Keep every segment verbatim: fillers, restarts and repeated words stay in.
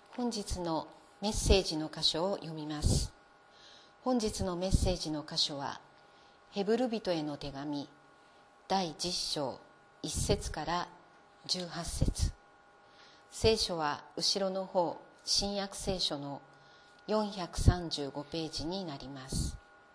本日のメッセージの箇所を読みます。本日のメッセージの箇所はヘブル人への手紙だいじゅっ章いっ節からじゅうはち節。聖書は後ろの方、新約聖書のよんひゃくさんじゅうごページになります。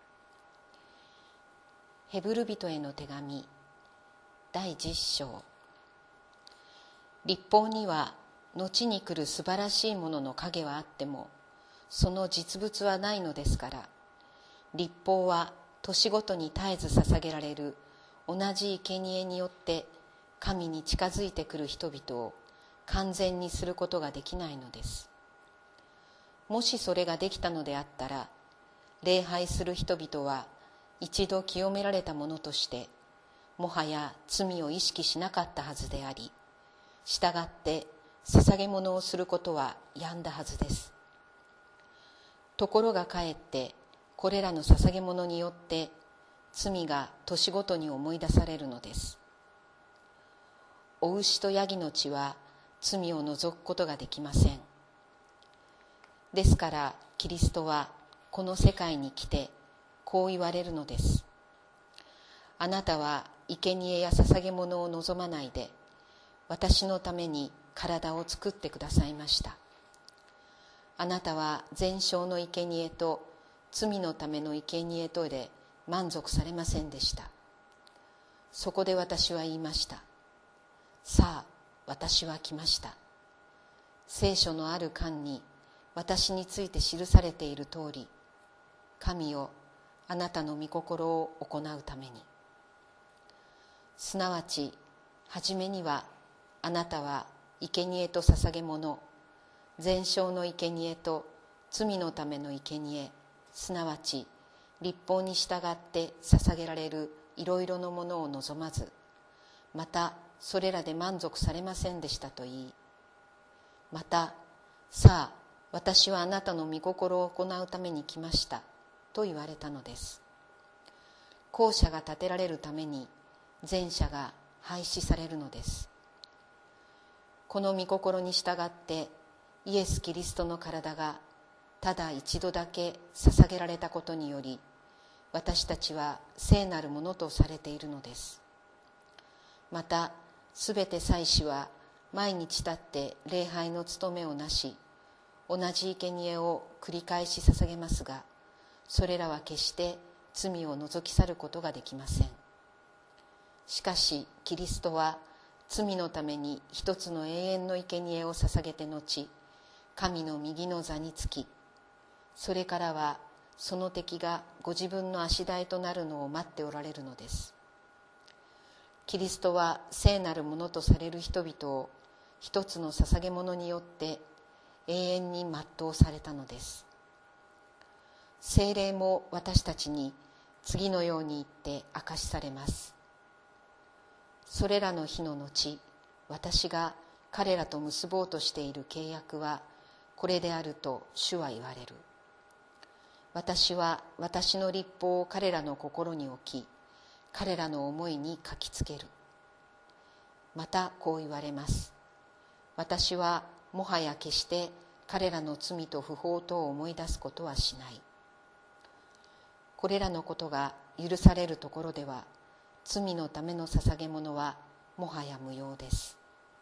ヘブル人への手紙だいじゅっ章。律法には後に来る素晴らしいものの影はあってもその実物はないのですから、律法は年ごとに絶えず捧げられる同じ生贄によって神に近づいてくる人々を完全にすることができないのです。もしそれができたのであったら、礼拝する人々は一度清められたものとしてもはや罪を意識しなかったはずであり、したがって捧げ物をすることはやんだはずです。ところがかえってこれらの捧げ物によって罪が年ごとに思い出されるのです。お牛とヤギの血は罪を除くことができません。ですからキリストはこの世界に来てこう言われるのです。あなたは生贄や捧げ物を望まないで私のために体を作ってくださいました。あなたは全焼の生贄と罪のための生贄とで満足されませんでした。そこで私は言いました。さあ、私は来ました。聖書のある巻に私について記されている通り、神よ、あなたの御心を行うために。すなわち、はじめにはあなたは生贄と捧げ物、全焼の生贄と罪のための生贄、すなわち律法に従って捧げられるいろいろのものを望まず、またそれらで満足されませんでしたと言い、また、さあ、私はあなたの御心を行うために来ましたと言われたのです。後者が立てられるために前者が廃止されるのです。この御心に従ってイエス・キリストの体がただ一度だけ捧げられたことにより、私たちは聖なるものとされているのです。またすべて祭司は毎日立って礼拝の務めをなし、同じ生贄を繰り返し捧げますが、それらは決して罪を除き去ることができません。しかしキリストは罪のために一つの永遠の生贄を捧げて後、神の右の座につき、それからはその敵がご自分の足台となるのを待っておられるのです。キリストは聖なるものとされる人々を一つの捧げ物によって永遠に全うされたのです。聖霊も私たちに次のように言って明かしされます。それらの日の後、私が彼らと結ぼうとしている契約はこれであると主は言われる。私は私の律法を彼らの心に置き、彼らの思いに書きつける。またこう言われます。私はもはや決して彼らの罪と不法とを思い出すことはしない。これらのことが許されるところでは、罪のための捧げ物はもはや無用です。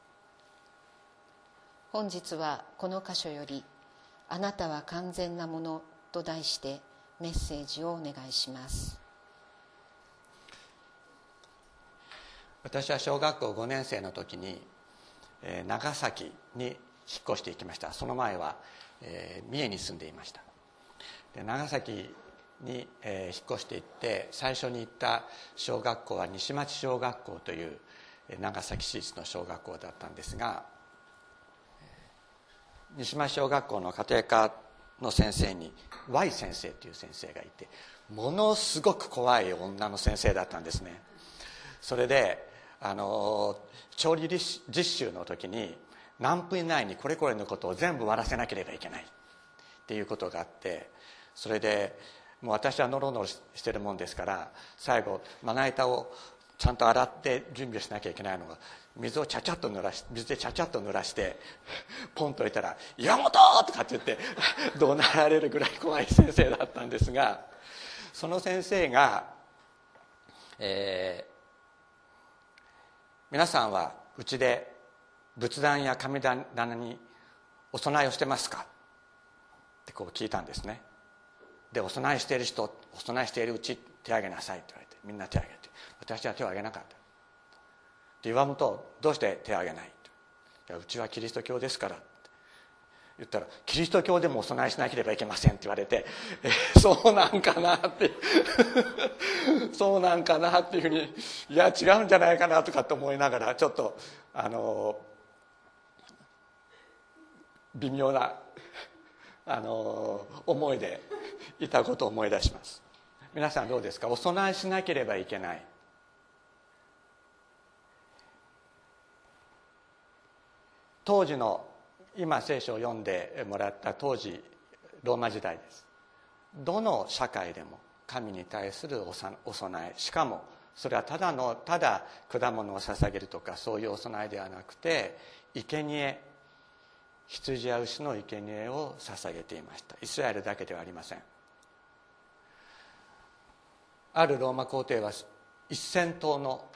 本日はこの箇所より、あなたは完全なものと題してメッセージをお願いします。 私は小学校ごねん生の時に、えー、長崎に引っ越していきました。その前は、えー、三重に住んでいました。で、長崎に、えー、引っ越していって最初に行った小学校は西町小学校という、えー、長崎市立の小学校だったんですが、西町小学校の家庭科の先生に Y 先生という先生がいて、ものすごく怖い女の先生だったんですね。それであの調理実習の時に何分以内にこれこれのことを全部終わらせなければいけないっていうことがあって、それでもう私はノロノロしてるもんですから、最後まな板をちゃんと洗って準備をしなきゃいけないのが水をちゃちゃっと濡らし水でちゃちゃっと濡らしてポンと置いたら「岩本!」とかって言って怒鳴られるぐらい怖い先生だったんですが、その先生が、えー、皆さんはうちで仏壇や神棚にお供えをしてますかってこう聞いたんですね。で、お供えしている人、お供えしているうち手を挙げなさいって言われて、みんな手を挙げて、私は手を挙げなかった。で、岩本、どうして手を挙げない？いや、うちはキリスト教ですからって言ったら、キリスト教でもお供えしなければいけませんって言われて、えー、そうなんかなってそうなんかなっていうふうに、いや違うんじゃないかなとかって思いながら、ちょっとあの微妙なあの思いでいたことを思い出します。皆さんどうですか？お供えしなければいけない、当時の、今聖書を読んでもらった当時ローマ時代です。どの社会でも神に対するお供え、しかもそれはただのただ果物を捧げるとかそういうお供えではなくて、生贄、羊や牛の生贄を捧げていました。イスラエルだけではありません。あるローマ皇帝はせん頭の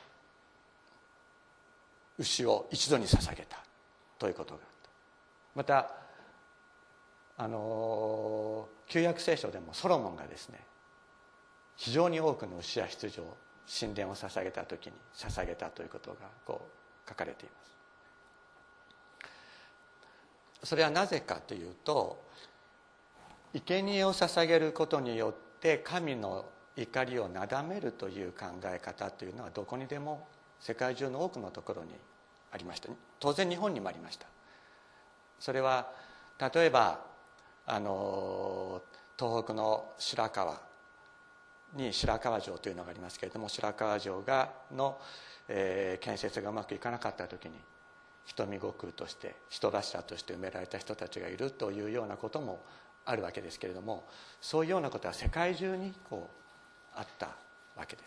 牛を一度に捧げたということがあった。またあの旧約聖書でもソロモンがですね、非常に多くの牛や羊を神殿を捧げた時に捧げたということがこう書かれています。それはなぜかというと、生贄を捧げることによって神の怒りをなだめるという考え方というのはどこにでも世界中の多くのところにありました。当然日本にもありました。それは例えばあの東北の白河に白河城というのがありますけれども、白河城がの、えー、建設がうまくいかなかった時に人見悟空として人柱として埋められた人たちがいるというようなこともあるわけですけれども、そういうようなことは世界中にこうあったわけです。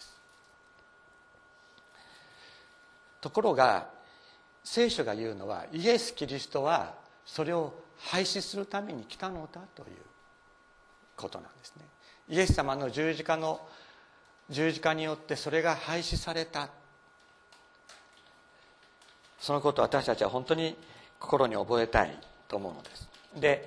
ところが聖書が言うのは、イエス・キリストはそれを廃止するために来たのだということなんですね。イエス様の十字架の十字架によってそれが廃止された。そのことを私たちは本当に心に覚えたいと思うのです。で、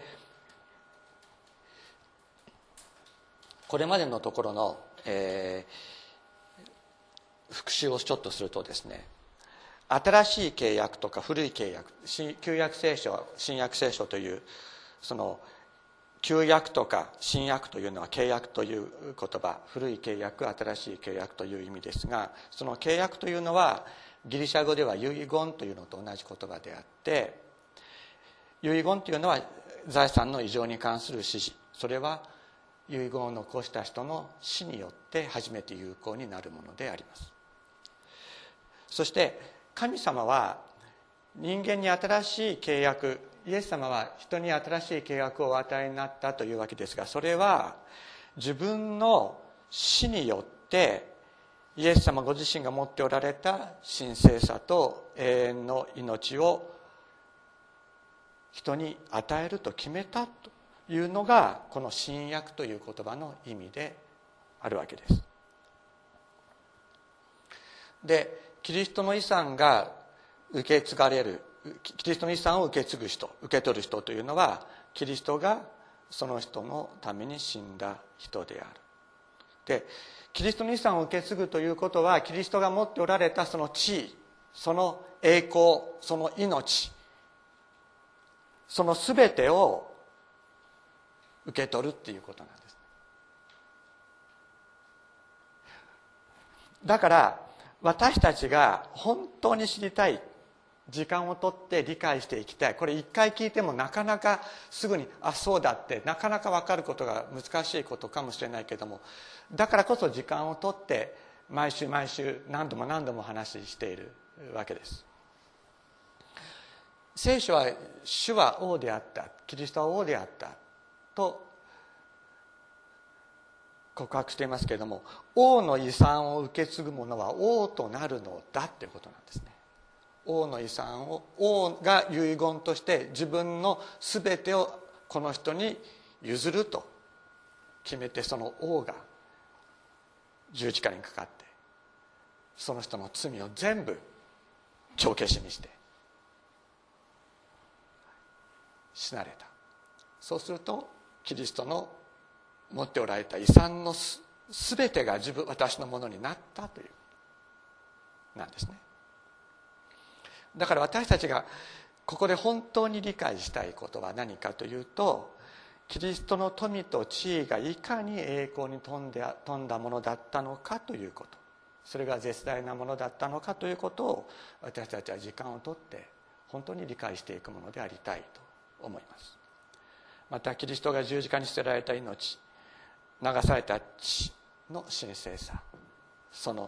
これまでのところの、えー、復習をちょっとするとですね、新しい契約とか古い契約、旧約聖書、新約聖書というその旧約とか新約というのは契約という言葉、古い契約、新しい契約という意味ですが、その契約というのはギリシャ語では遺言というのと同じ言葉であって、遺言というのは財産の移譲に関する指示、それは遺言を残した人の死によって初めて有効になるものであります。そして神様は人間に新しい契約、イエス様は人に新しい契約をお与えになったというわけですが、それは自分の死によってイエス様ご自身が持っておられた神聖さと永遠の命を人に与えると決めたというのが、この新約という言葉の意味であるわけです。で、キリストの遺産が受け継がれる、キリストの遺産を受け継ぐ人、受け取る人というのは、キリストがその人のために死んだ人である。で、キリストの遺産を受け継ぐということは、キリストが持っておられたその地位、その栄光、その命、その全てを受け取るっていうことなんです。だから私たちが本当に知りたい、時間をとって理解していきたい、これ一回聞いてもなかなかすぐにあそうだってなかなか分かることが難しいことかもしれないけども、だからこそ時間をとって毎週毎週何度も何度も話しているわけです。聖書は主は王であった、キリストは王であったと告白していますけれども、王の遺産を受け継ぐ者は王となるのだってことなんですね。 王の遺産を王が遺言として自分の全てをこの人に譲ると決めて、その王が十字架にかかってその人の罪を全部帳消しにして死なれた。そうするとキリストの持っておられた遺産のす全てが自分私のものになったというなんですね。だから私たちがここで本当に理解したいことは何かというと、キリストの富と地位がいかに栄光に富んで富んだものだったのかということ、それが絶大なものだったのかということを私たちは時間をとって本当に理解していくものでありたいと思います。またキリストが十字架に捨てられた命、流された血の神聖さ、その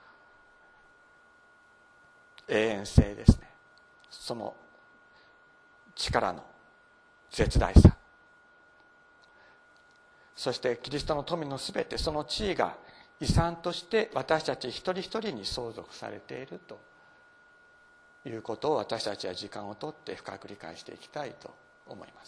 永遠性ですね、その力の絶大さ、そしてキリストの富のすべて、その地位が遺産として私たち一人一人に相続されているということを私たちは時間をとって深く理解していきたいと思います。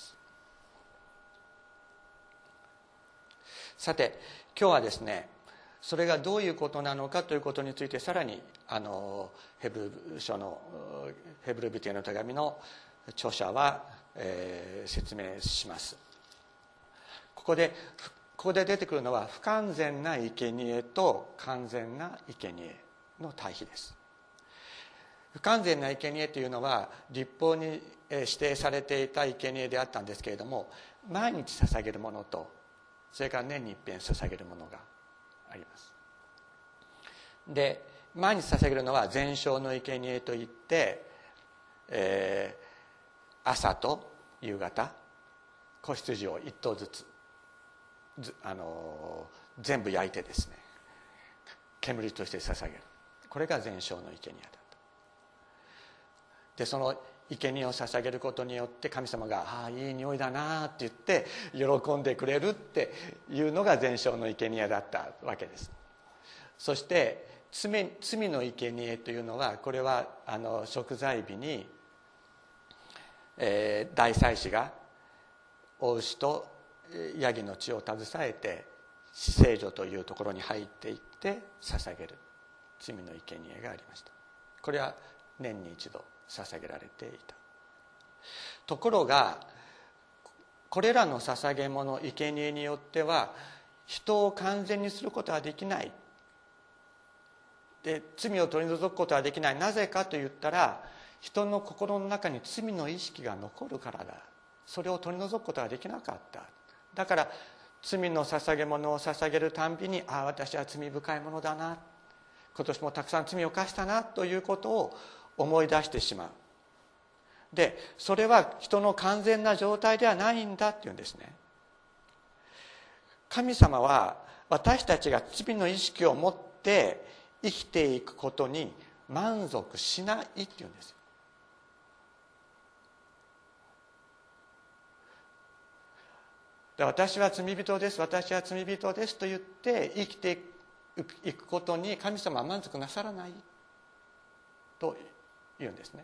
さて今日はですね、それがどういうことなのかということについてさらにあのヘブル書のヘブル人への手紙の著者は、えー、説明します。ここでここで出てくるのは不完全な生贄と完全な生贄の対比です。不完全な生贄というのは律法に指定されていた生贄であったんですけれども、毎日捧げるものとそれから年に一遍捧げるものがあります。で毎日捧げるのは全焼の生贄といって、えー、朝と夕方子羊を一頭ずつずあの全部焼いてですね、煙として捧げる、これが全焼の生贄だと。でその生贄を捧げることによって神様が「ああいい匂いだな」って言って喜んでくれるっていうのが全焼の生贄だったわけです。そして罪, 罪の生贄というのは、これはあの贖罪日に、えー、大祭司がお牛とヤギの血を携えて至聖所というところに入っていって捧げる罪の生贄がありました。これは年に一度捧げられていた。ところがこれらの捧げ物生贄によっては人を完全にすることはできない、で罪を取り除くことはできない。なぜかと言ったら、人の心の中に罪の意識が残るからだ。それを取り除くことはできなかった。だから罪の捧げ物を捧げるたんびに、ああ私は罪深いものだな、今年もたくさん罪を犯したなということを思い出してしまう。でそれは人の完全な状態ではないんだっていうんですね。神様は私たちが罪の意識を持って生きていくことに満足しないっていうんですよ。で私は罪人です、私は罪人ですと言って生きていくことに神様は満足なさらないと言うんですね。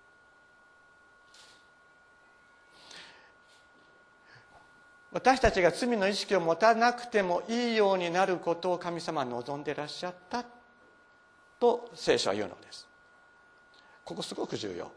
私たちが罪の意識を持たなくてもいいようになることを神様は望んでいらっしゃったと聖書は言うのです。ここすごく重要。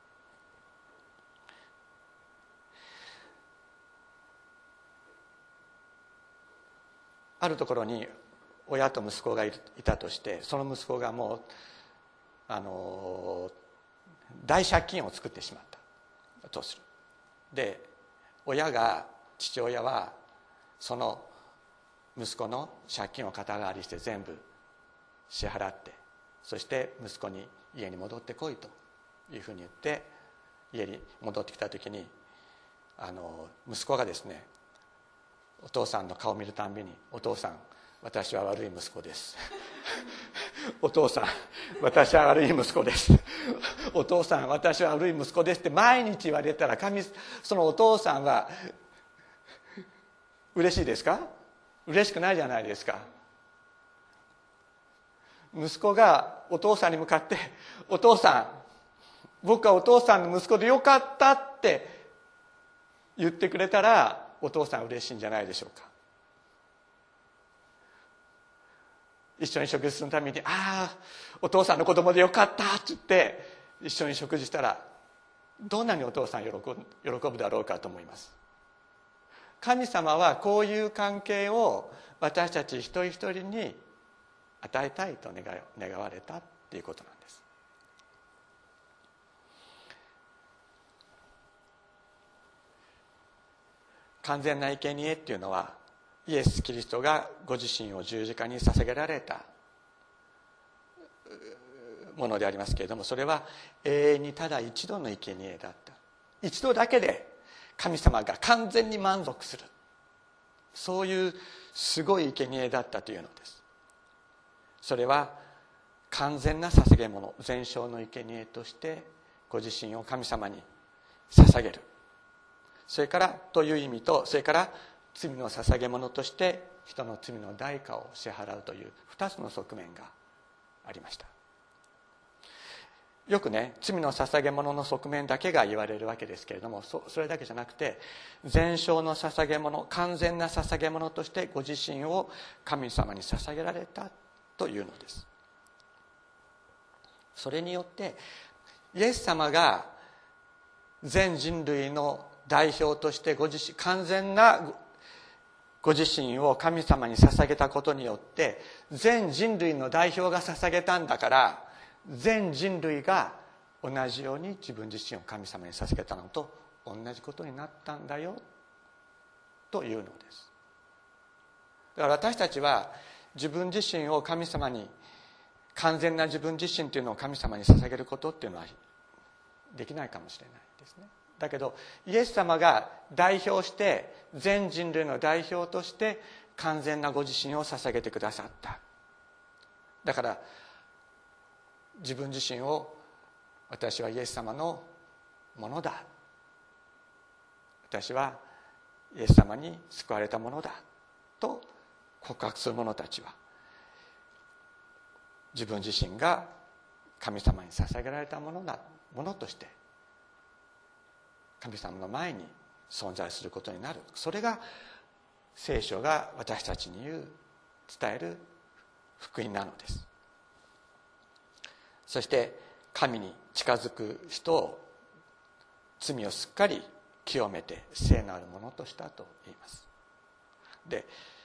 あるところに親と息子がいたとして、その息子がもうあの大借金を作ってしまったとする。で親が父親はその息子の借金を肩代わりして全部支払って、そして息子に家に戻ってこいというふうに言って家に戻ってきた時に、あの息子がですね、お父さんの顔を見るたんびに、お父さん私は悪い息子ですお父さん私は悪い息子ですお父さん私は悪い息子ですって毎日言われたら、神そのお父さんは嬉しいですか？嬉しくないじゃないですか。息子がお父さんに向かって、お父さ僕はお父さんの息子でよかったって言ってくれたら、お父さん嬉しいんじゃないでしょうか。一緒に食事するために、ああお父さんの子供でよかったって言って一緒に食事したら、どんなにお父さん喜ぶ、喜ぶだろうかと思います。神様はこういう関係を私たち一人一人に与えたいと願願われたっていうことなんです。完全な生贄っていうのは、イエス・キリストがご自身を十字架に捧げられたものでありますけれども、それは永遠にただ一度の生贄だった。一度だけで神様が完全に満足する、そういうすごい生贄だったというのです。それは完全な捧げ物、全焼の生贄としてご自身を神様に捧げる、それからという意味と、それから罪の捧げ物として人の罪の代価を支払うという二つの側面がありました。よくね、罪の捧げ物の側面だけが言われるわけですけれども、 そ, それだけじゃなくて、全焼の捧げ物、完全な捧げ物としてご自身を神様に捧げられたというのです。それによってイエス様が全人類の代表としてご自身、完全なご自身を神様に捧げたことによって、全人類の代表が捧げたんだから、全人類が同じように自分自身を神様に捧げたのと同じことになったんだよというのです。だから私たちは自分自身を神様に、完全な自分自身というのを神様に捧げることっていうのはできないかもしれないですね。だけどイエス様が代表して、全人類の代表として完全なご自身を捧げてくださった。だから自分自身を、私はイエス様のものだ、私はイエス様に救われたものだと告白する者たちは、自分自身が神様に捧げられたものだ、ものとして神様の前に存在することになる。それが聖書が私たちに言う、伝える福音なのです。そして神に近づく人を、罪をすっかり清めて聖なるものとしたと言います。で、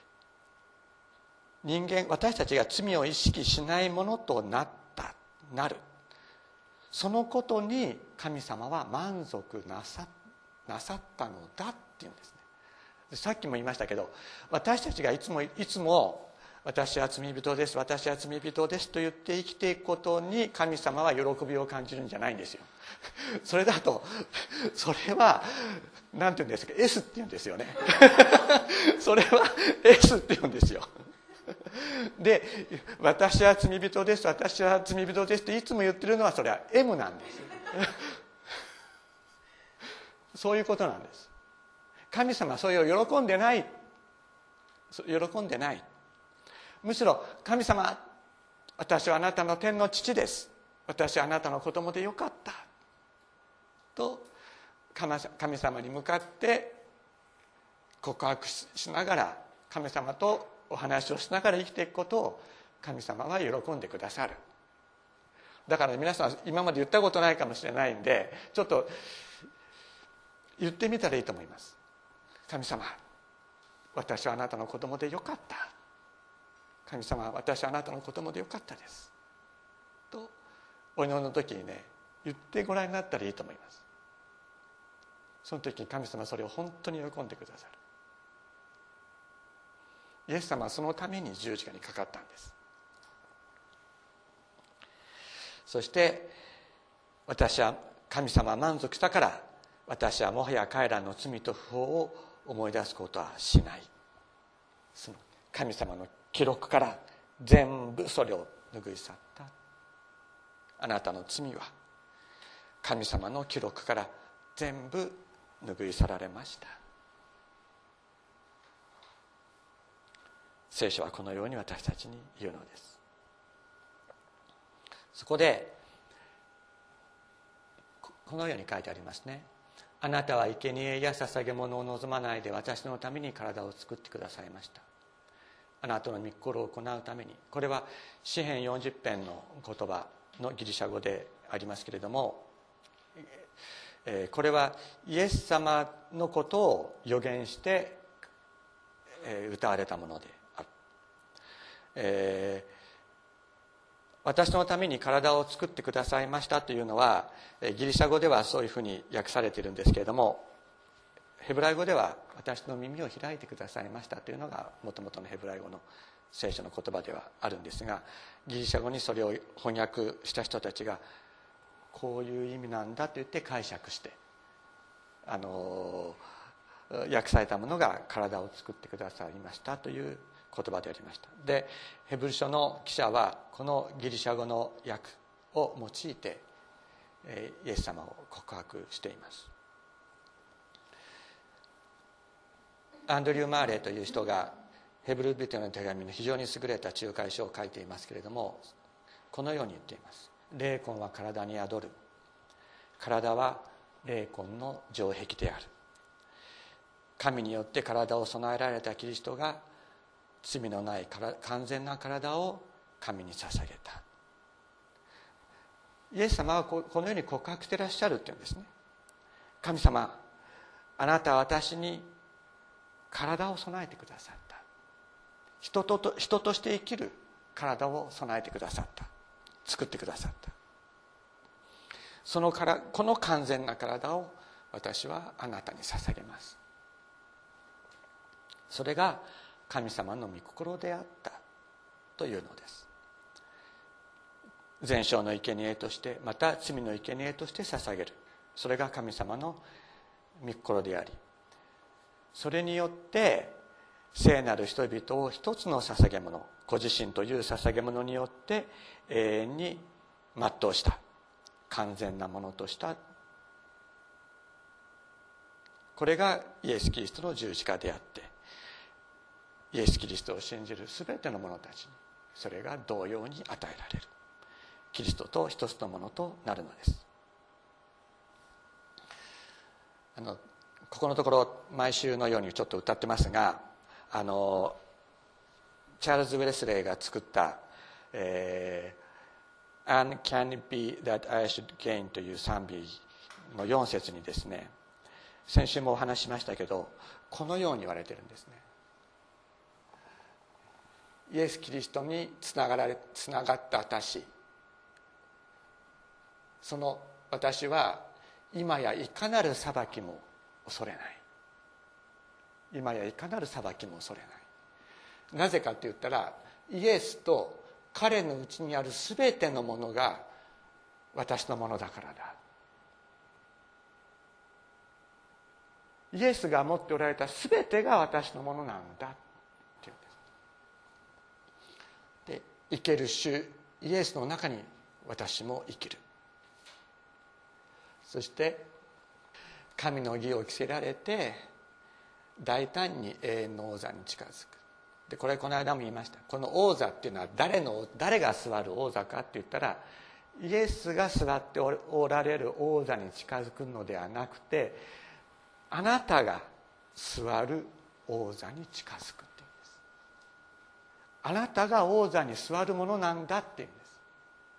人間、私たちが罪を意識しないものとなったなる、そのことに神様は満足なさ、なさったのだっていうんですね。さっきも言いましたけど、私たちがいつもいつも私は罪人です、私は罪人ですと言って生きていくことに神様は喜びを感じるんじゃないんですよ。それだと、それは何て言うんですか、 S って言うんですよね。それは S って言うんですよ。で、私は罪人です、私は罪人ですっていつも言ってるのは、それは エム なんです。そういうことなんです。神様はそれを喜んでない、喜んでない。むしろ神様、私はあなたの天の父です、私はあなたの子供でよかったと神様に向かって告白しながら、神様とお話をしながら生きていくことを神様は喜んでくださる。だから皆さん今まで言ったことないかもしれないんで、ちょっと言ってみたらいいと思います。神様、私はあなたの子供でよかった、神様、私はあなたの子供でよかったですとお祈りの時にね、言ってご覧になったらいいと思います。その時に神様はそれを本当に喜んでくださる。イエス様はそのために十字架にかかったんです。そして私は、神様は満足したから、私はもはや彼らの罪と不法を思い出すことはしない。その神様の記録から全部それを拭い去った。あなたの罪は神様の記録から全部拭い去られました。聖書はこのように私たちに言うのです。そこでこのように書いてありますね。あなたは生贄や捧げ物を望まないで私のために体を作ってくださいました。あなたの御心を行うために。これは詩編よんじゅっ編の言葉のギリシャ語でありますけれども、これはイエス様のことを予言して歌われたものである。えー私のために体を作ってくださいましたというのはギリシャ語ではそういうふうに訳されているんですけれども、ヘブライ語では私の耳を開いてくださいましたというのがもともとのヘブライ語の聖書の言葉ではあるんですが、ギリシャ語にそれを翻訳した人たちがこういう意味なんだと言って解釈してあの訳されたものが体を作ってくださいましたという言葉でありました。でヘブル書の記者はこのギリシャ語の訳を用いてイエス様を告白しています。アンドリュー・マーレーという人がヘブル人への手紙の非常に優れた仲介書を書いていますけれども、このように言っています。霊魂は体に宿る。体は霊魂の城壁である。神によって体を備えられたキリストが罪のない完全な体を神に捧げた。イエス様はこのように告白していらっしゃるというんですね。神様、あなたは私に体を備えてくださった。人とと人として生きる体を備えてくださった。作ってくださった。そのからこの完全な体を私はあなたに捧げます。それが神様の御心であったというのです。全焼の生贄として、また罪の生贄として捧げる、それが神様の御心であり、それによって聖なる人々を一つの捧げ物、ご自身という捧げ物によって永遠に全うした、完全なものとした。これがイエス・キリストの十字架であって、イエス・キリストを信じるすべての者たちにそれが同様に与えられる、キリストと一つのものとなるのです。あのここのところ毎週のようにちょっと歌ってますが、あのチャールズ・ウェレスレーが作った「えー、And can it be that I should gain」という賛美のよん節にですね、先週もお話ししましたけど、このように言われてるんですね。イエス・キリストにつながられつながった私、その私は今やいかなる裁きも恐れない。今やいかなる裁きも恐れない。なぜかと言ったら、イエスと彼のうちにあるすべてのものが私のものだからだ。イエスが持っておられたすべてが私のものなんだっていうんです。で、生ける主イエスの中に私も生きる。そして神の義を着せられて大胆に永遠の王座に近づく。でこれこの間も言いました。この王座っていうのは誰の誰が座る王座かって言ったら、イエスが座っておられる王座に近づくのではなくて、あなたが座る王座に近づくっていうんです。あなたが王座に座るものなんだっていうんです。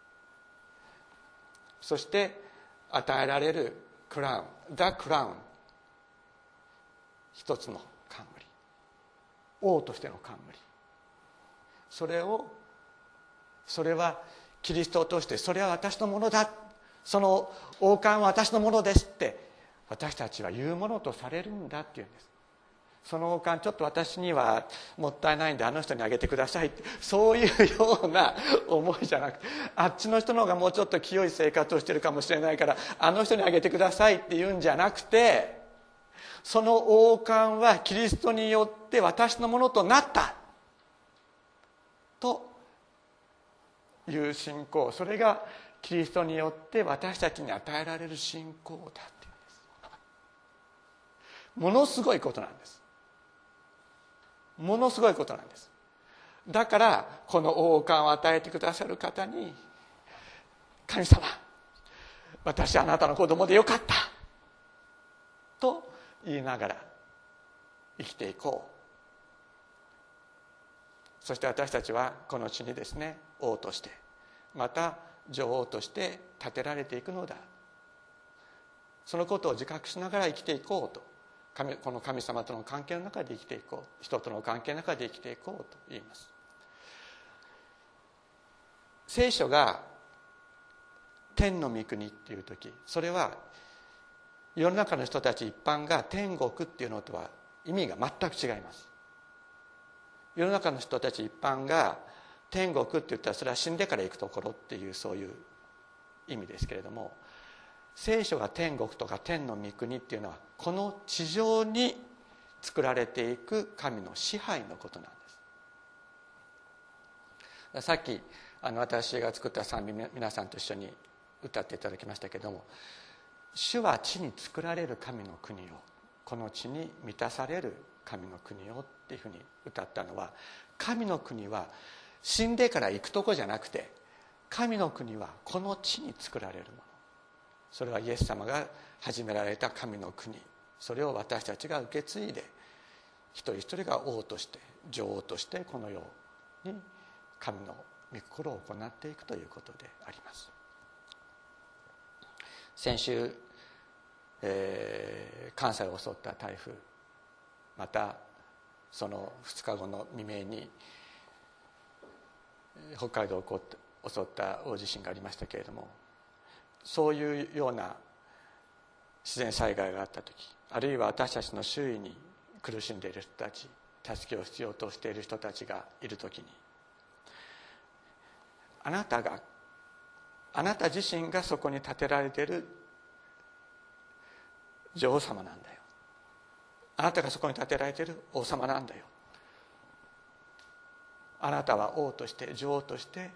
そして与えられるクラウン、ザ・クラウン、一つの冠、王としての冠、それをそれはキリストを通して、それは私のものだ、その王冠は私のものですって私たちは言うものとされるんだっていうんです。その王冠ちょっと私にはもったいないんであの人にあげてくださいって、そういうような思いじゃなくて、あっちの人の方がもうちょっと清い生活をしてるかもしれないからあの人にあげてくださいって言うんじゃなくて、その王冠はキリストによって私のものとなったという信仰、それがキリストによって私たちに与えられる信仰だっていうんです。ものすごいことなんです。ものすごいことなんです。だからこの王冠を与えてくださる方に、神様、 私あなたの子供でよかったと言いながら生きていこう。そして私たちはこの地にですね、王としてまた女王として立てられていくのだ。そのことを自覚しながら生きていこうと、神この神様との関係の中で生きていこう、人との関係の中で生きていこうと言います。聖書が天の御国っていう時、それは世の中の人たち一般が天国っていうのとは意味が全く違います。世の中の人たち一般が天国って言ったらそれは死んでから行くところっていうそういう意味ですけれども、聖書が天国とか天の御国っていうのはこの地上に作られていく神の支配のことなんです。さっきあの私が作った賛美、皆さんと一緒に歌っていただきましたけれども、主は地に作られる神の国を、この地に満たされる神の国をっていうふうに歌ったのは、神の国は死んでから行くとこじゃなくて、神の国はこの地に作られるもの、それはイエス様が始められた神の国、それを私たちが受け継いで一人一人が王として女王としてこの世に神の御心を行っていくということであります。先週、えー、関西を襲った台風、またそのふつかごの未明に北海道を襲った大地震がありましたけれども、そういうような自然災害があった時、あるいは私たちの周囲に苦しんでいる人たち、助けを必要としている人たちがいる時に、あなたがあなた自身がそこに立てられている女王様なんだよ、あなたがそこに立てられている王様なんだよ、あなたは王として女王として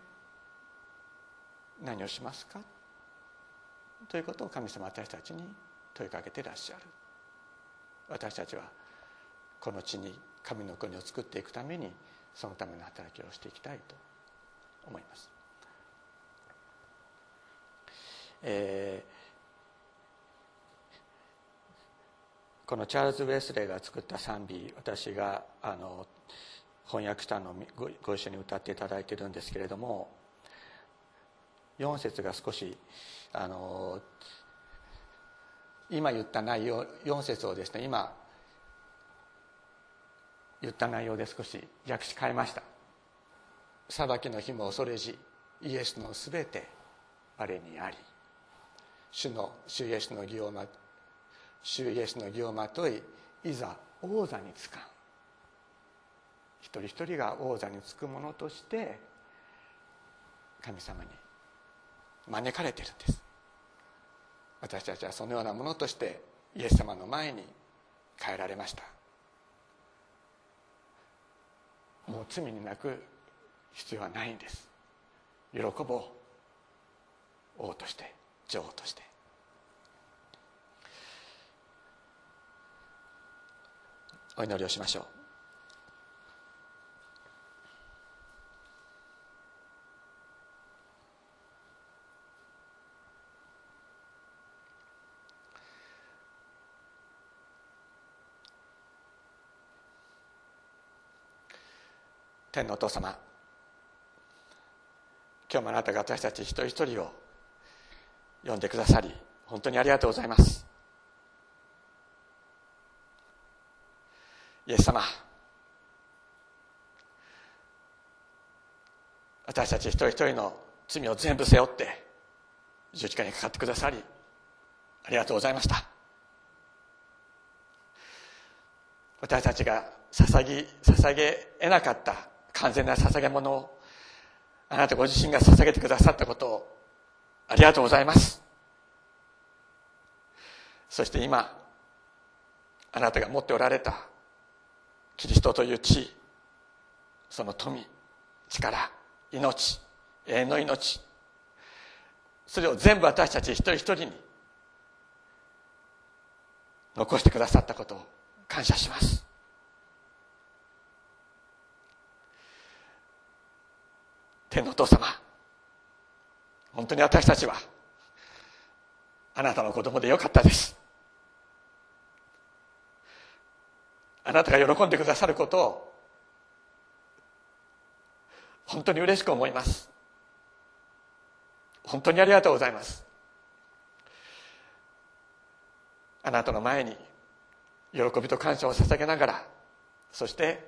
何をしますかということを神様は私たちに問いかけていらっしゃる。私たちはこの地に神の国を作っていくためにそのための働きをしていきたいと思います。えー、このチャールズ・ウェスレーが作った賛美、私があの翻訳したのを ご, ご一緒に歌っていただいているんですけれども、よん節が少しあの今言った内容、よん節をですね、今言った内容で少し訳し変えました。裁きの日も恐れじ、イエスのすべて我にあり、主の主イエスの義をま主イエスの義をまとい、いざ王座につかん。一人一人が王座につくものとして神様に招かれているんです。私たちはそのようなものとしてイエス様の前に変えられました。もう罪に泣く必要はないんです。喜ぼう、王として女王として。お祈りをしましょう。天のお父様、今日もあなたが私たち一人一人を呼んでくださり、本当にありがとうございます。イエス様、私たち一人一人の罪を全部背負って十字架にかかってくださりありがとうございました。私たちが捧ぎ捧げ得なかった完全な捧げ物をあなたご自身が捧げてくださったことをありがとうございます。そして今あなたが持っておられたキリストという地位、その富、力、命、永遠の命、それを全部私たち一人一人に残してくださったことを感謝します。天のお父様、本当に私たちはあなたの子供でよかったです。あなたが喜んでくださることを本当に嬉しく思います。本当にありがとうございます。あなたの前に喜びと感謝を捧げながら、そして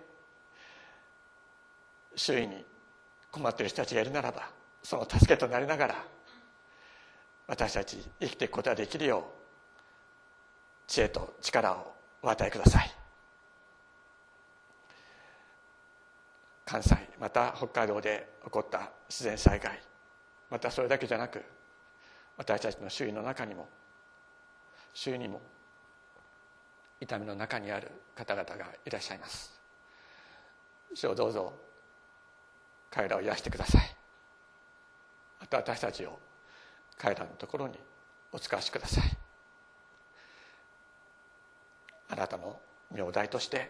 周囲に困っている人たちがいるならばその助けとなりながら、私たち生きていくことができるよう知恵と力をお与えください。関西また北海道で起こった自然災害、またそれだけじゃなく私たちの周囲の中にも周囲にも痛みの中にある方々がいらっしゃいます。主をどうぞ彼らを癒してください。また私たちを彼らのところにお使わしください。あなたの名代として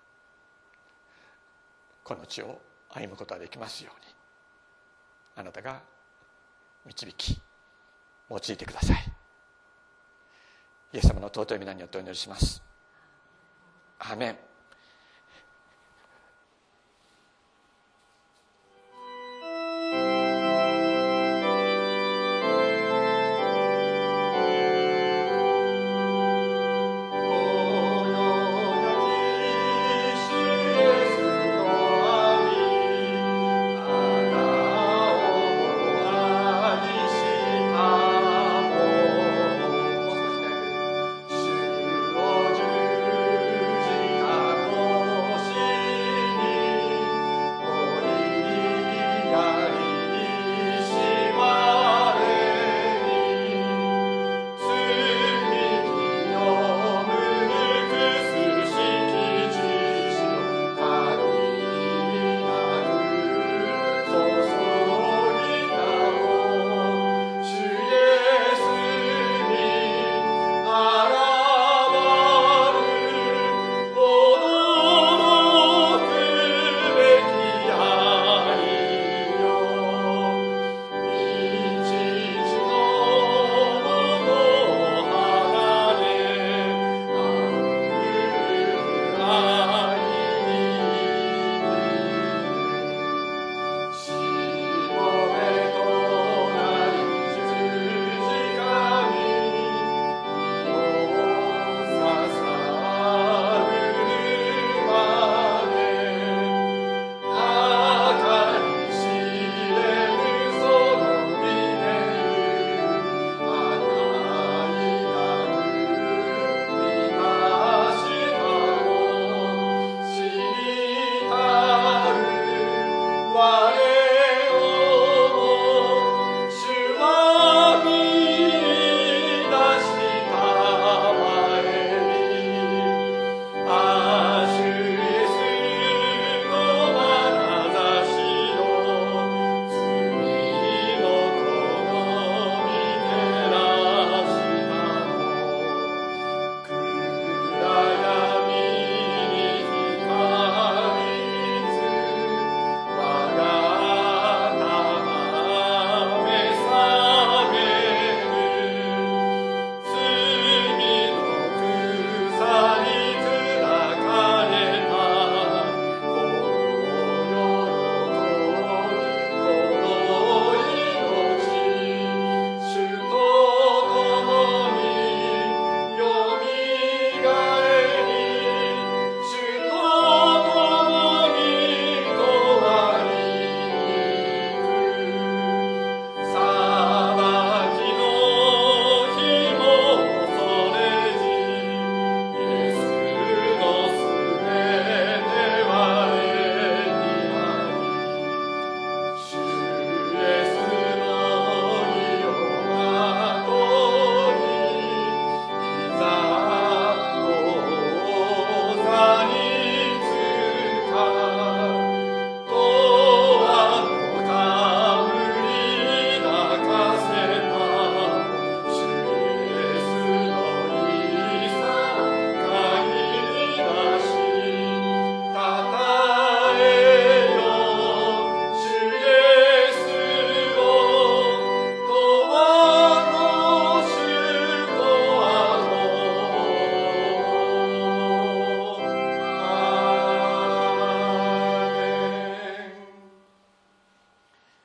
この地を歩むことができますようにあなたが導き用いてください。イエス様の尊い皆によってお祈りします。アーメン。